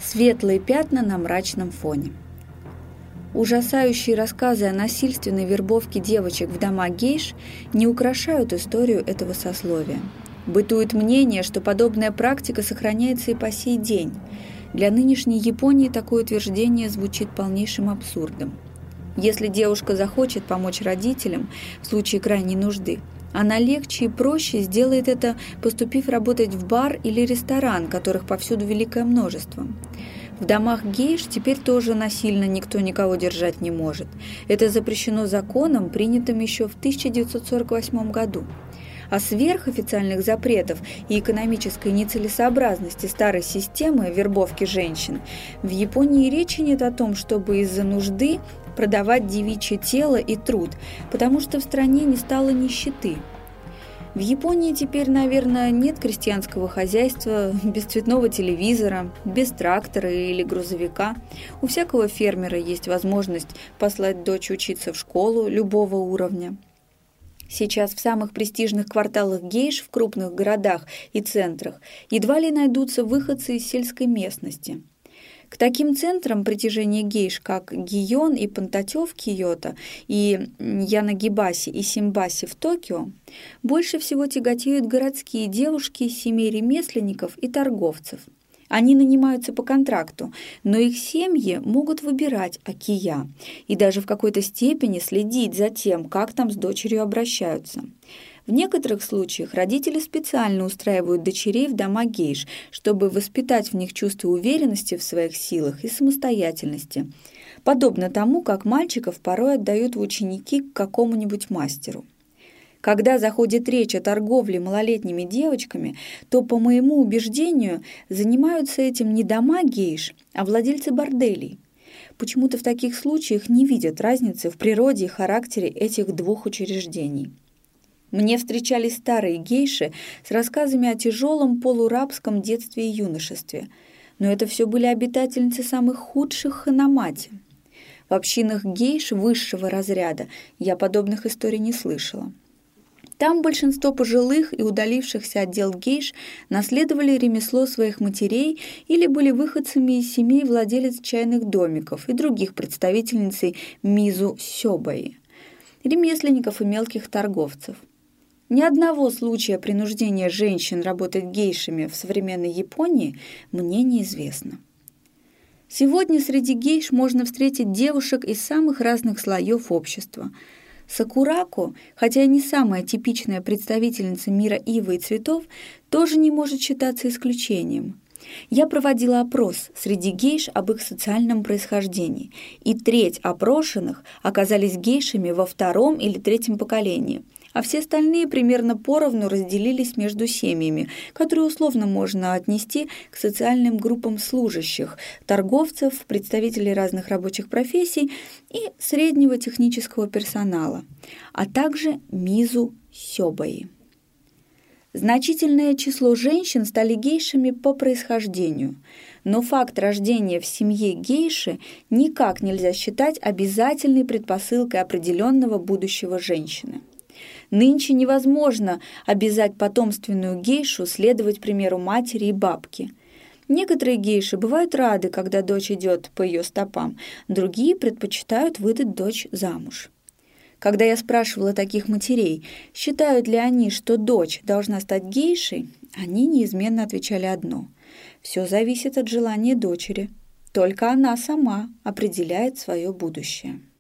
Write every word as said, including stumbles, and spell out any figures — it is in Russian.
Светлые пятна на мрачном фоне. Ужасающие рассказы о насильственной вербовке девочек в дома гейш не украшают историю этого сословия. Бытует мнение, что подобная практика сохраняется и по сей день. Для нынешней Японии такое утверждение звучит полнейшим абсурдом. Если девушка захочет помочь родителям в случае крайней нужды, она легче и проще сделает это, поступив работать в бар или ресторан, которых повсюду великое множество. В домах гейш теперь тоже насильно никто никого держать не может. Это запрещено законом, принятым еще в тысяча девятьсот сорок восьмом году. А сверх официальных запретов и экономической нецелесообразности старой системы вербовки женщин, в Японии речи нет о том, чтобы из-за нужды продавать девичье тело и труд, потому что в стране не стало нищеты. В Японии теперь, наверное, нет крестьянского хозяйства без цветного телевизора, без трактора или грузовика. У всякого фермера есть возможность послать дочь учиться в школу любого уровня. Сейчас в самых престижных кварталах гейш в крупных городах и центрах едва ли найдутся выходцы из сельской местности. К таким центрам притяжения гейш, как Гион и Пантатё в Киото, и Янагибаси и Симбаси в Токио, больше всего тяготеют городские девушки из семей ремесленников и торговцев. Они нанимаются по контракту, но их семьи могут выбирать акия и даже в какой-то степени следить за тем, как там с дочерью обращаются. В некоторых случаях родители специально устраивают дочерей в дома гейш, чтобы воспитать в них чувство уверенности в своих силах и самостоятельности, подобно тому, как мальчиков порой отдают в ученики к какому-нибудь мастеру. Когда заходит речь о торговле малолетними девочками, то, по моему убеждению, занимаются этим не дома гейш, а владельцы борделей. Почему-то в таких случаях не видят разницы в природе и характере этих двух учреждений. Мне встречались старые гейши с рассказами о тяжелом полурабском детстве и юношестве, но это все были обитательницы самых худших ханамати. В общинах гейш высшего разряда я подобных историй не слышала. Там большинство пожилых и удалившихся от дел гейш наследовали ремесло своих матерей или были выходцами из семей владелец чайных домиков и других представительницей мизу сёбаи, ремесленников и мелких торговцев. Ни одного случая принуждения женщин работать гейшами в современной Японии мне неизвестно. Сегодня среди гейш можно встретить девушек из самых разных слоев общества. Сакурако, хотя и не самая типичная представительница мира ивы и цветов, тоже не может считаться исключением. Я проводила опрос среди гейш об их социальном происхождении, и треть опрошенных оказались гейшами во втором или третьем поколении, а все остальные примерно поровну разделились между семьями, которые условно можно отнести к социальным группам служащих, торговцев, представителей разных рабочих профессий и среднего технического персонала, а также мизу сёбаи. Значительное число женщин стали гейшами по происхождению, но факт рождения в семье гейши никак нельзя считать обязательной предпосылкой определенного будущего женщины. Нынче невозможно обязать потомственную гейшу следовать примеру матери и бабки. Некоторые гейши бывают рады, когда дочь идет по ее стопам, другие предпочитают выдать дочь замуж. Когда я спрашивала таких матерей, считают ли они, что дочь должна стать гейшей, они неизменно отвечали одно: все зависит от желания дочери. Только она сама определяет свое будущее.